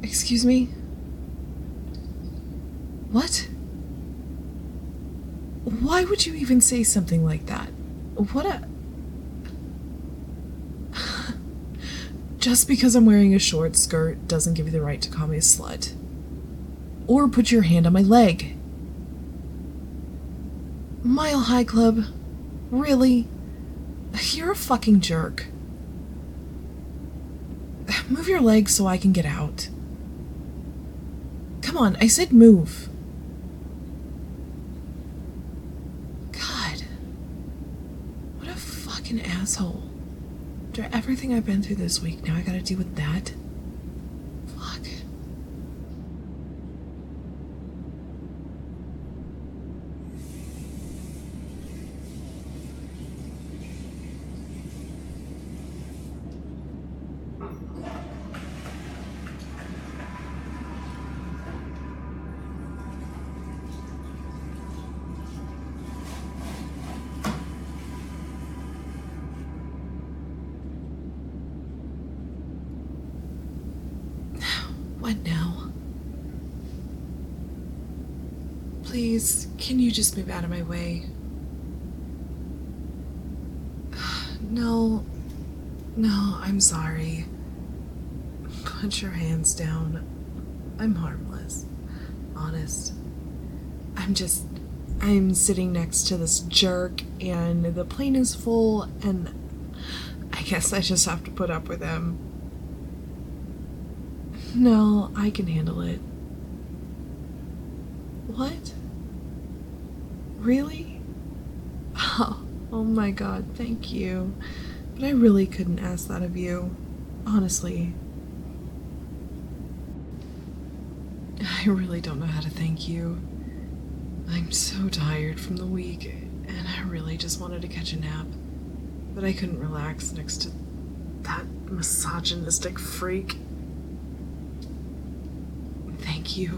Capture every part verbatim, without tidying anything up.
Excuse me? What? Why would you even say something like that? What a... Just because I'm wearing a short skirt doesn't give you the right to call me a slut. Or put your hand on my leg. Mile High Club? Really? You're a fucking jerk. Move your leg so I can get out. Come on, I said move. God. What a fucking asshole. After everything I've been through this week, now I gotta deal with that? Fuck. What now? Please, can you just move out of my way? No. No, I'm sorry. Put your hands down. I'm harmless. Honest. I'm just... I'm sitting next to this jerk, and the plane is full, and I guess I just have to put up with him. No, I can handle it. What? Really? Oh, oh my god, thank you. But I really couldn't ask that of you. Honestly. I really don't know how to thank you. I'm so tired from the week, and I really just wanted to catch a nap. But I couldn't relax next to that misogynistic freak. Thank you.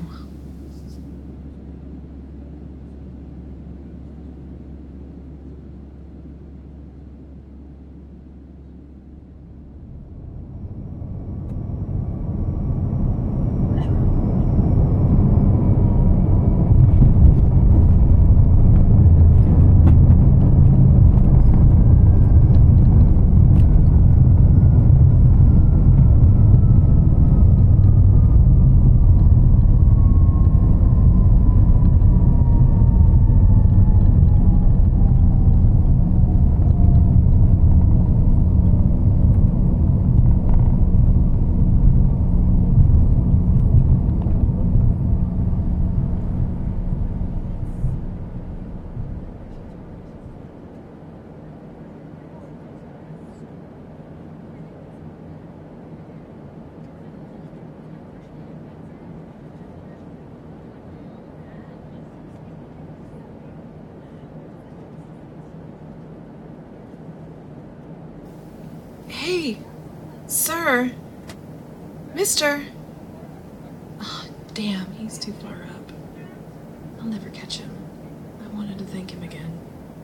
Hey, sir. Mister. Oh, damn, he's too far up. I'll never catch him. I wanted to thank him again.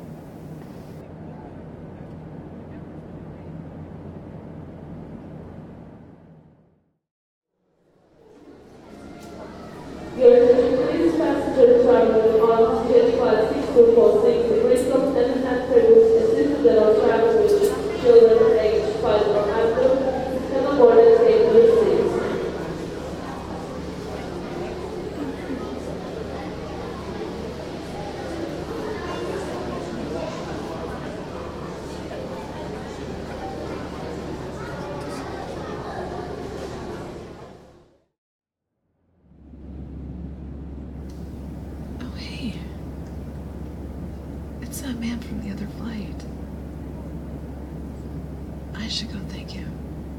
Please passenger traveling on Jet Flight six two four six, the Bristol and Hatfield assisted that are traveling with children aged five or under, and the border take your seats. Oh, hey. It's that man from the other flight. I should go thank him.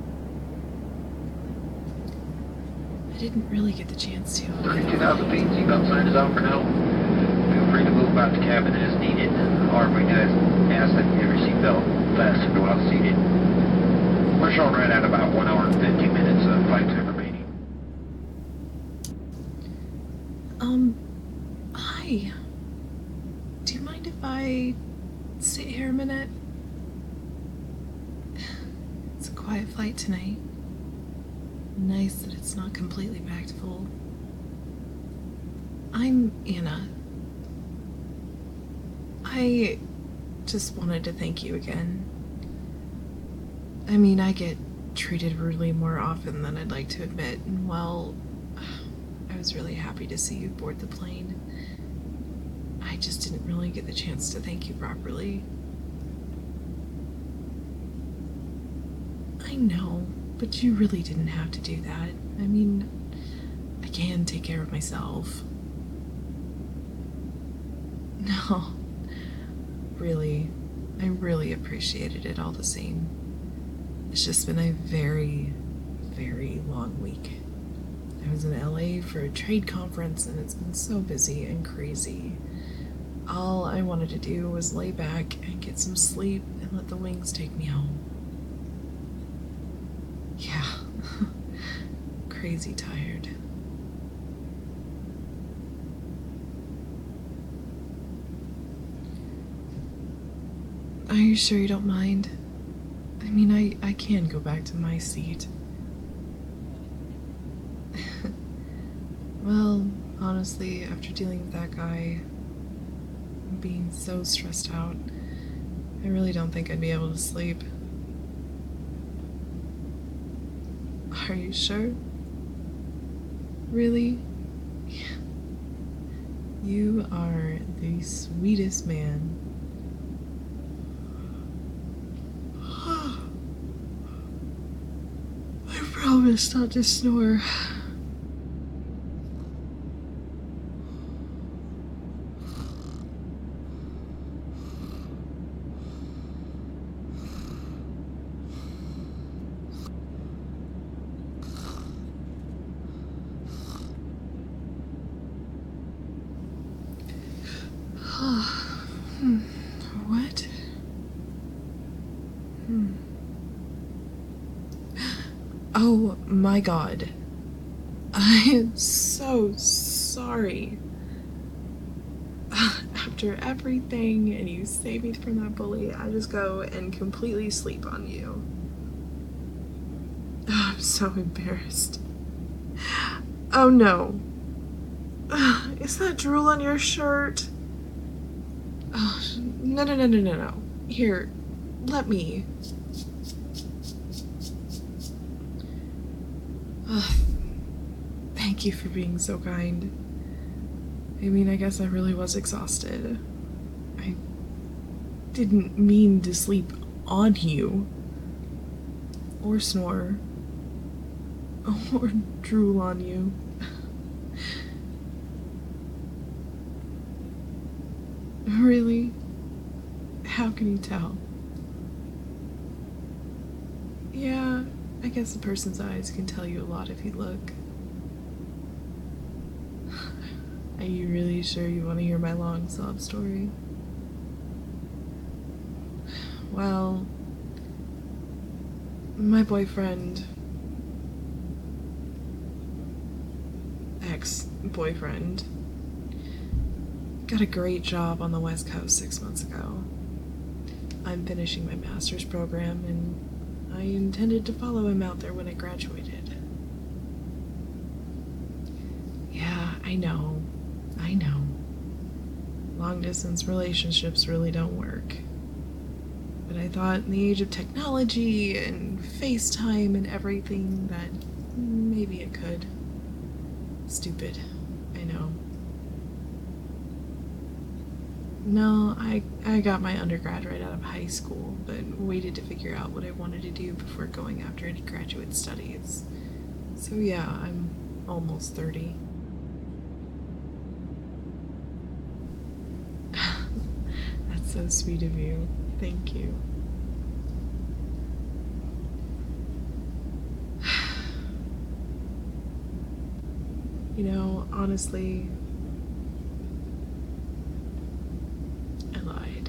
I didn't really get the chance to. thirty-two thousand feet, seatbelt sign is on for now. Feel free to move about the cabin as needed. However, we do ask that you have your seatbelt fastened while seated. We're showing right at about one hour and fifty minutes of flight time remaining. Um, hi. Do you mind if I sit here a minute? It's a quiet flight tonight. Nice that it's not completely packed full. I'm Anna. I just wanted to thank you again. I mean, I get treated rudely more often than I'd like to admit, and well, I was really happy to see you board the plane. I just didn't really get the chance to thank you properly. I know, but you really didn't have to do that. I mean, I can take care of myself. No, really, I really appreciated it all the same. It's just been a very, very long week. I was in L A for a trade conference and it's been so busy and crazy. All I wanted to do was lay back and get some sleep and let the wings take me home. Yeah, crazy tired. Are you sure you don't mind? I mean, I, I can go back to my seat. Well, honestly, after dealing with that guy, and being so stressed out, I really don't think I'd be able to sleep. Are you sure? Really? You are the sweetest man. I promise not to snore. Hmm. What? Hmm. Oh my god. I am so sorry. After everything and you saved me from that bully, I just go and completely sleep on you. Oh, I'm so embarrassed. Oh no. Is that drool on your shirt? Oh, no, no, no, no, no, no. Here, let me. Ugh. Thank you for being so kind. I mean, I guess I really was exhausted. I didn't mean to sleep on you. Or snore. Or drool on you. Really? How can you tell? Yeah, I guess a person's eyes can tell you a lot if you look. Are you really sure you want to hear my long sob story? Well, my boyfriend, ex-boyfriend, got a great job on the West Coast six months ago. I'm finishing my master's program and I intended to follow him out there when I graduated. Yeah, I know. I know. Long distance relationships really don't work. But I thought in the age of technology and FaceTime and everything that maybe it could. Stupid. I know. No, I, I got my undergrad right out of high school, but waited to figure out what I wanted to do before going after any graduate studies. So yeah, I'm almost thirty. That's so sweet of you. Thank you. You know, honestly, I lied.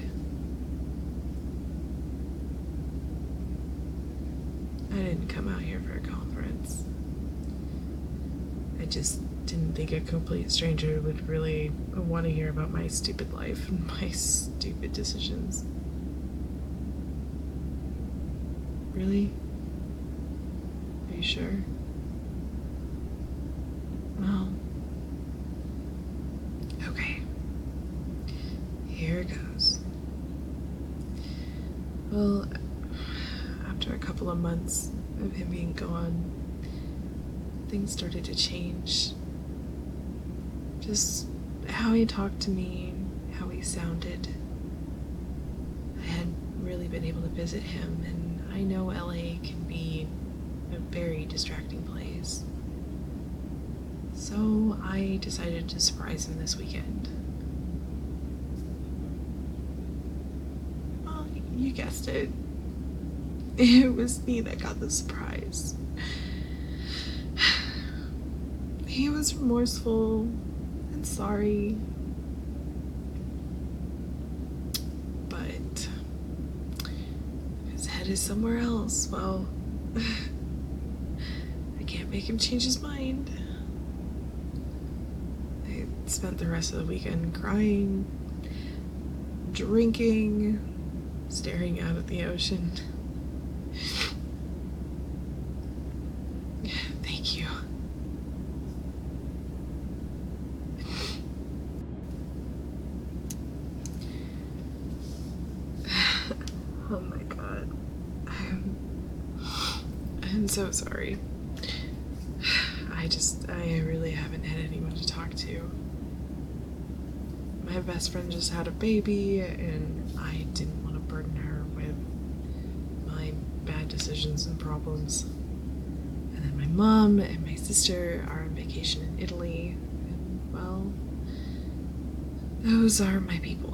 I didn't come out here for a conference. I just didn't think a complete stranger would really want to hear about my stupid life and my stupid decisions. Really? Are you sure? Well, okay. Here it goes. Well, after a couple of months of him being gone, things started to change. Just how he talked to me, how he sounded. I hadn't really been able to visit him, and I know L A can be a very distracting place. So I decided to surprise him this weekend. Well, you guessed it. It was me that got the surprise. He was remorseful and sorry, but his head is somewhere else. Well, I can't make him change his mind. I spent the rest of the weekend crying, drinking, staring out at the ocean. Thank you. Oh my god. I'm, I'm so sorry. I just, I really haven't had anyone to talk to. My best friend just had a baby, and I didn't want to burden her with my bad decisions and problems. And then my mom and my sister are on vacation in Italy, and well, those are my people.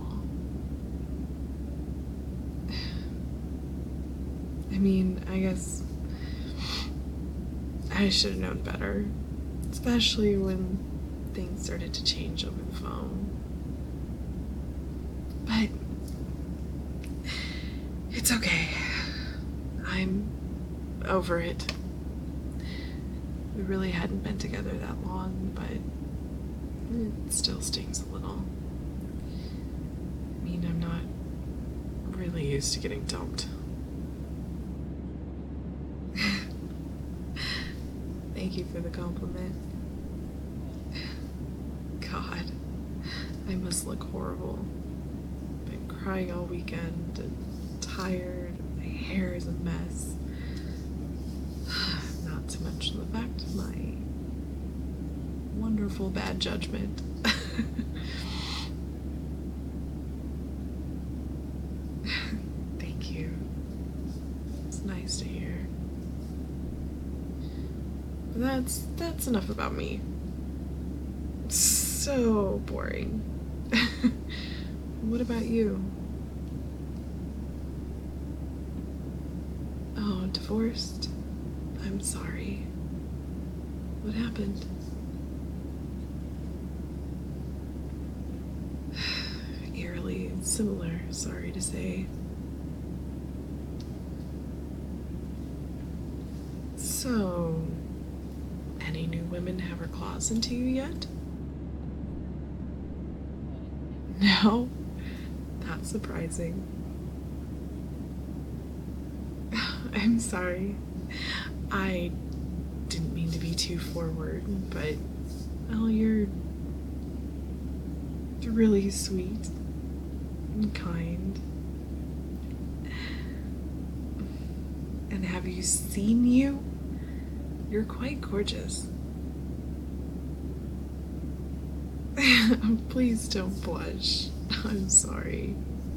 I mean, I guess I should have known better, especially when things started to change over the phone. But it's okay. I'm over it. We really hadn't been together that long, but it still stings a little. I mean, I'm not really used to getting dumped. Thank you for the compliment. God, I must look horrible. Been crying all weekend and tired. My hair is a mess. Not to mention the fact of my wonderful bad judgment. Thank you. It's nice to hear. But that's that's enough about me. So boring. What about you? Oh, divorced? I'm sorry. What happened? Eerily similar, sorry to say. So, any new women have her claws into you yet? No? Not surprising. I'm sorry. I didn't mean to be too forward, but, well, you're, you're really sweet and kind. And have you seen you? You're quite gorgeous. Please don't blush. I'm sorry.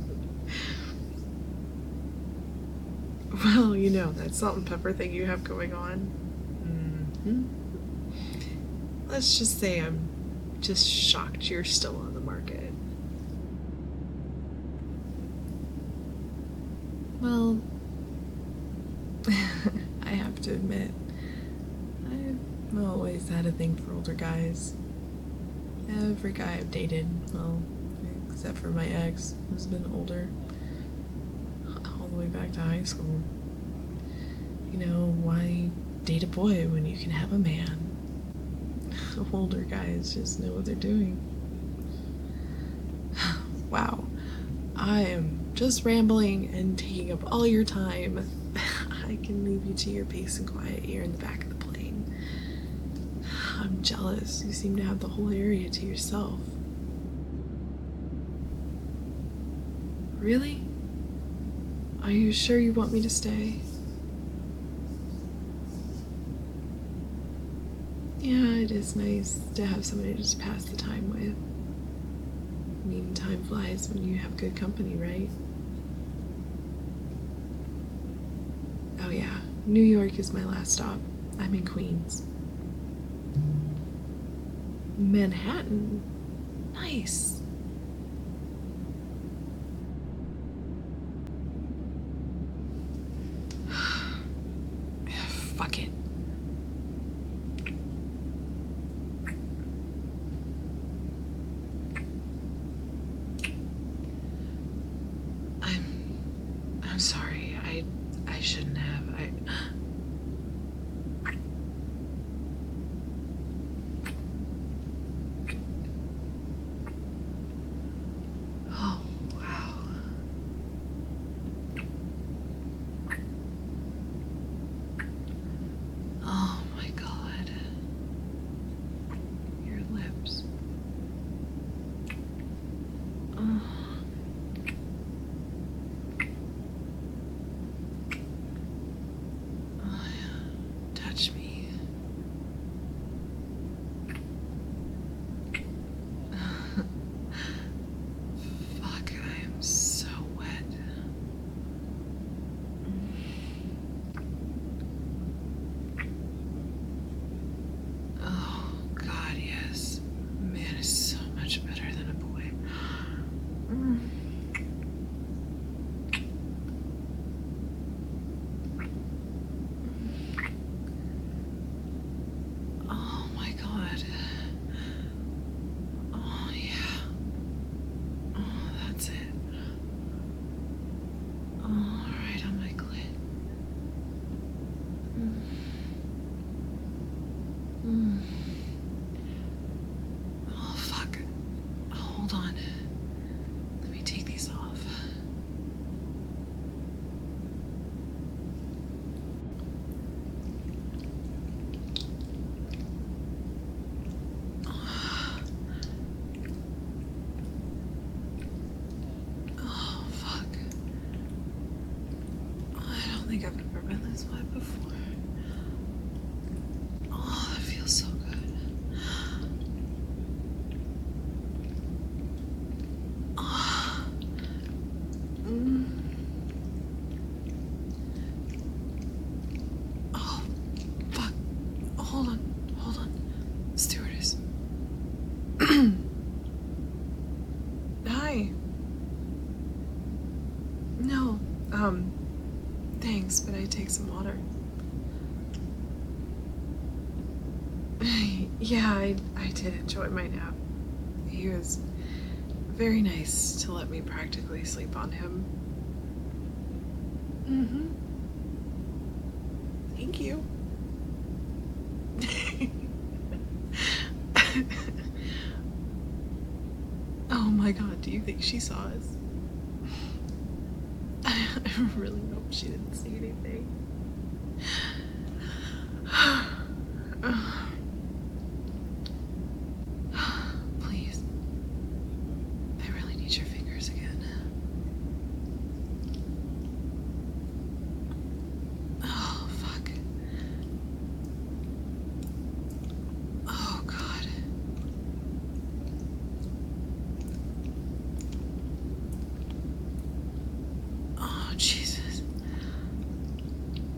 Well, you know, that salt and pepper thing you have going on. Mm-hmm. Let's just say I'm just shocked you're still on the market. Well, I have to admit, I've always had a thing for older guys. Every guy I've dated, well, except for my ex, who's been older, all the way back to high school. You know, why date a boy when you can have a man? Older guys just know what they're doing. Wow, I am just rambling and taking up all your time. I can leave you to your peace and quiet here in the back of the plane. I'm jealous. You seem to have the whole area to yourself. Really? Are you sure you want me to stay? Yeah, it is nice to have somebody to just pass the time with. I mean, time flies when you have good company, right? Oh yeah, New York is my last stop. I'm in Queens. Manhattan? Nice. Fuck it. I'm I'm sorry. I I shouldn't have. I Oh, wow. Oh my God. Your lips. Oh. Oh, yeah. Touch me. Fuck, I am so wet. Oh, God, yes. Man is so much better than a boy. Mm. Oh my God. Oh yeah. Oh, that's it. Oh, right on my clit. Mm. Mm. Oh fuck. Hold on. Let me take these off. Oh fuck. I don't think I've ever been this wet before. Oh, that feels so good. Oh. Mm. Oh, fuck. Hold on. Hold on. Stewardess. Hi. No, um, thanks, but I take some water. Yeah, I, I did enjoy my nap. He was very nice to let me practically sleep on him. Mm-hmm. Thank you. Oh my God, do you think she saw us? I really hope she didn't see anything. Please. I really need your fingers again. Oh, fuck. Oh, God. Oh, Jesus.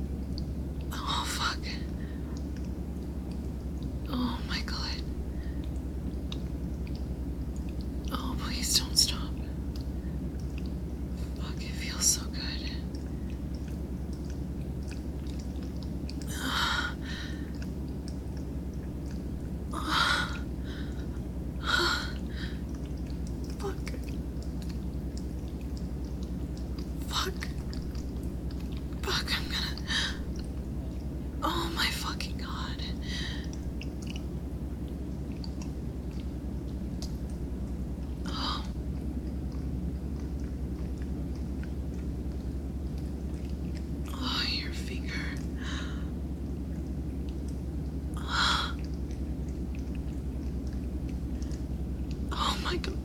my god.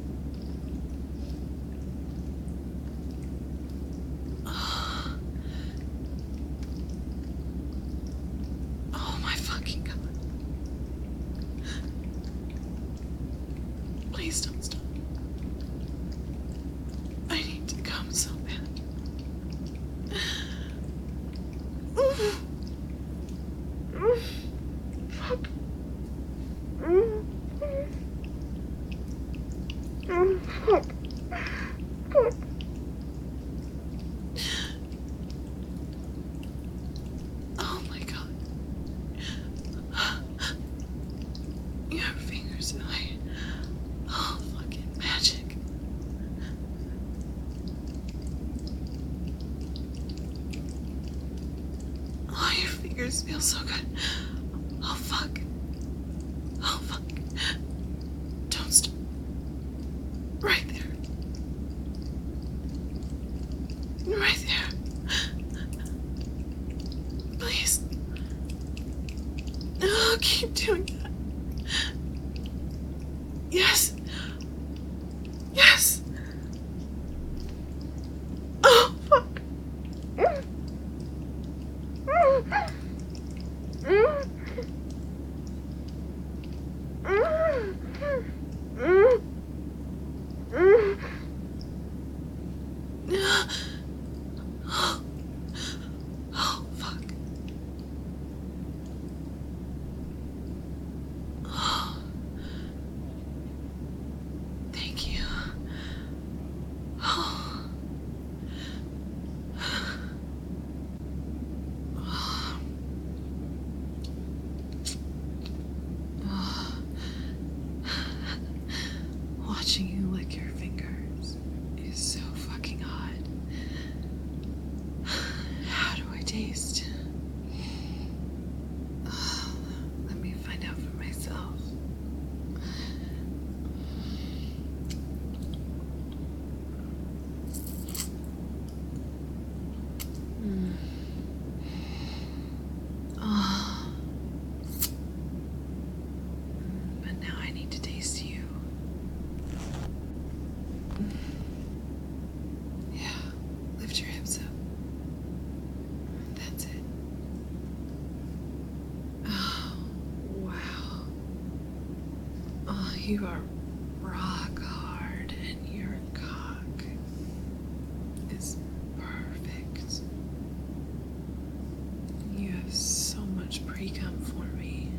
Oh my fucking god. Please don't stop. I need to come so bad. Fuck. Fuck. Fuck. Oh my god. Your fingers are like, oh, fucking magic. Oh, your fingers feel so good. Oh, fuck. Oh, fuck. Don't stop. Right there. Right there. Please. Oh, keep doing that. Yes. Yes. Oh, fuck. Oh, fuck. Oh. Thank you. Oh. Oh. Oh. Watching you lick your fingers is so fucking hot. How do I taste? Oh, let me find out for myself. Mm. Oh. But now I need to taste you. Yeah, lift your hips up. That's it. Oh, wow. Oh, you are rock hard, and your cock is perfect. You have so much pre-cum for me.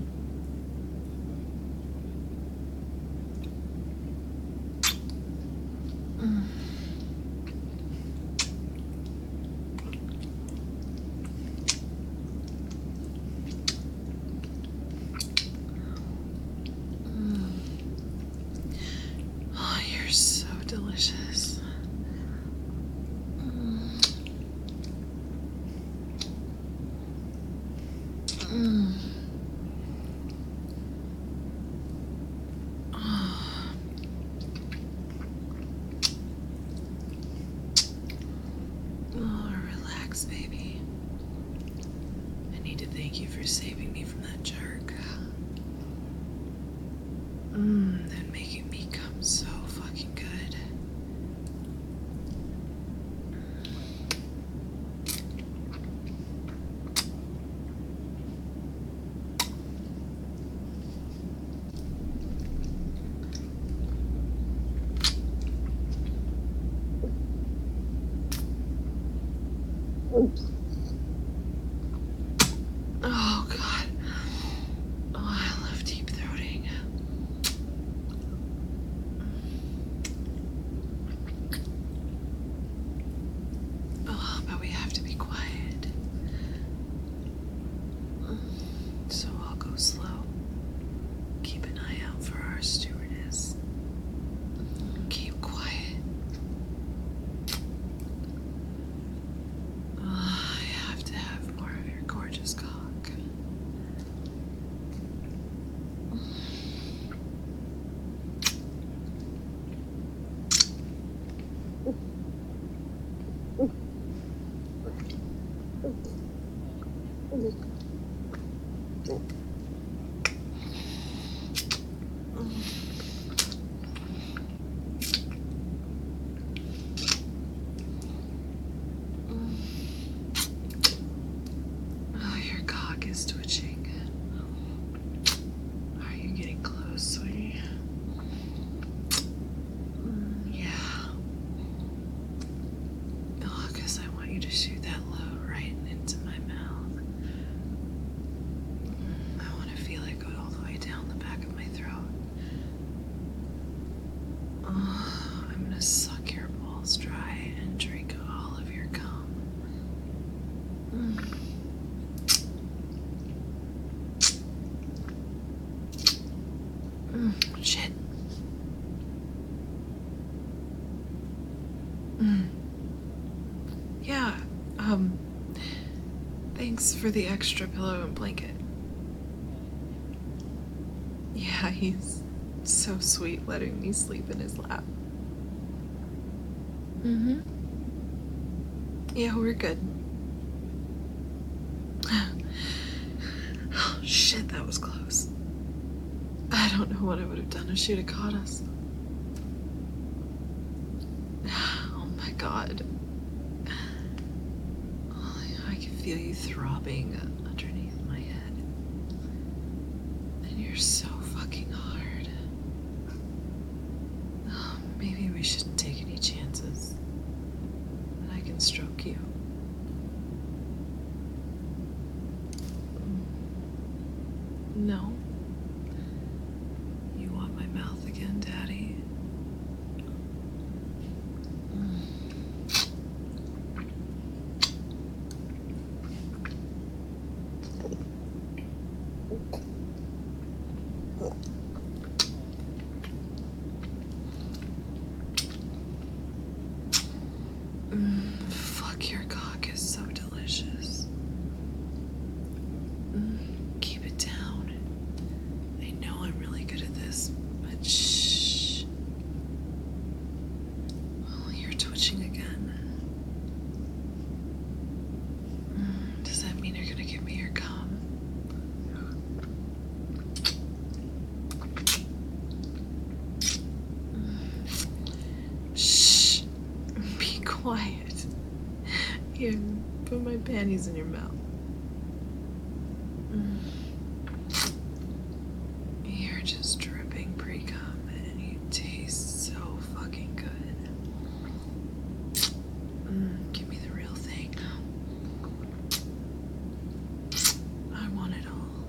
Mm. Mm. Oh, you're so delicious. Mm. Mm. Oh. Oh, relax, baby. I need to thank you for saving me from that jerk. Mmm, and making me come so fucking good. Oh, God. Oh, I love deep throating. Oh, but we have to be quiet. So I'll go slow. Keep an eye out for our stewardess. Keep quiet. Oh, I have to have more of your gorgeous cock. shit. Mm. Yeah, um, thanks for the extra pillow and blanket. Yeah, he's so sweet letting me sleep in his lap. Mm-hmm. Yeah, we're good. Oh, shit, that was close. I don't know what I would have done if she'd have caught us. Oh my god. Oh, I can feel you throbbing underneath my head. And you're so fucking hard. Oh, maybe we shouldn't take any chances. But I can stroke you. No. You want my mouth again, Daddy? Mm, fuck, your cock is so delicious. Mm, keep it down. I know I'm really good at this, but shh. Oh, you're twitching again. Mm, does that mean you're gonna give me your cum? Shh. Be quiet. Here, put my panties in your mouth. Mm. You're just dripping pre-cum and you taste so fucking good. Mm, give me the real thing. I want it all.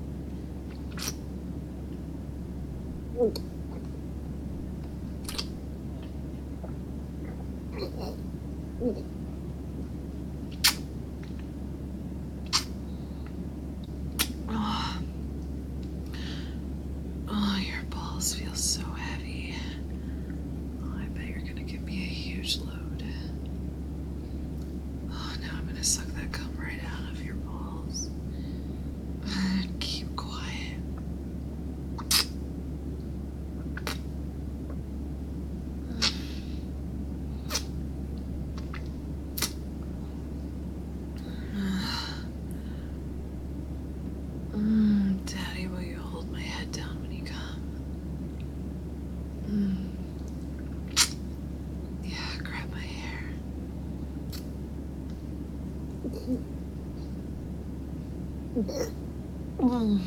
Oh. Oh, your balls feel so heavy. Oh, I bet you're gonna give me a huge load. Oh, now I'm gonna suck that cum right out of your balls. Keep quiet. Mm, Daddy, will you hold my head down when you come? Mm. Yeah, grab my hair. Mm.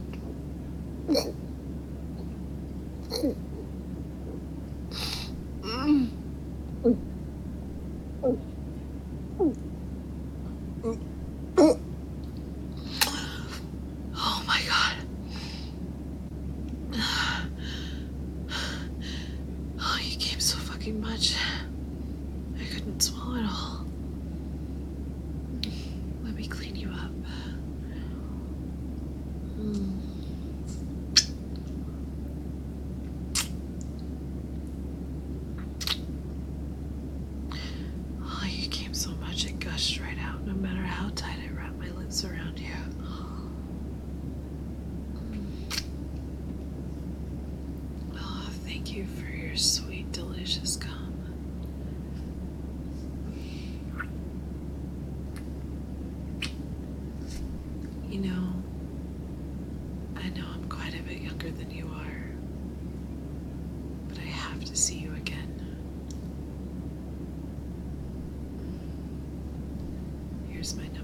Mm. Oh my god. Oh, you came so fucking much. I couldn't swallow it all. Let me clean you up. Mm. Oh, you came so much it gushed right out, no matter how tight I wrapped my lips around you. Oh, thank you for your sweet, delicious cum. You know, I know I'm quite a bit younger than you are, but I have to see you again. Here's my